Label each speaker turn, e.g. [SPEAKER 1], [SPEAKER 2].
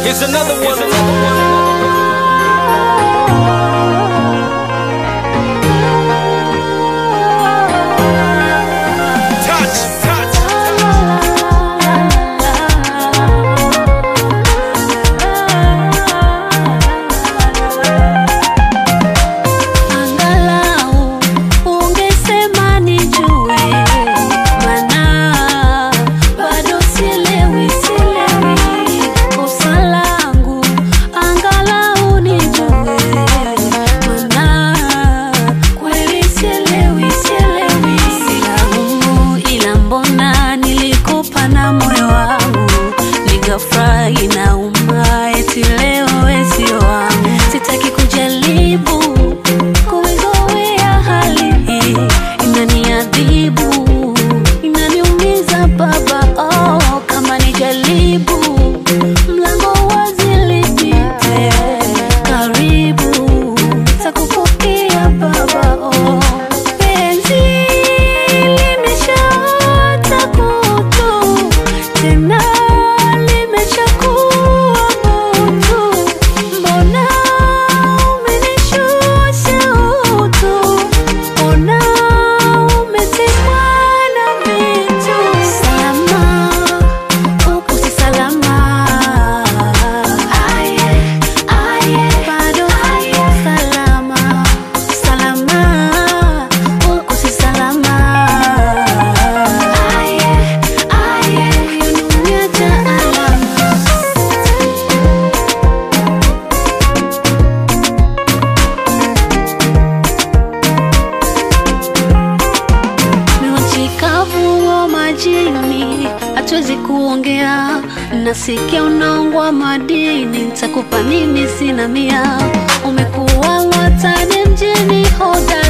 [SPEAKER 1] Here's another one.
[SPEAKER 2] Inauma eti leo sio wangu. Sitaki kujaribu kuizoea hali hii, inaniadhibu, inaniumiza baba. Oh, kama nijaribu, mlango wazi lipite, karibu takupokea baba. Oh, penzi limeshaota kutu tena hatuwezi kuongea, nasikia unaongwa madini, nitakupa nini? Sina mia. Umekuwa watani mjini hodari.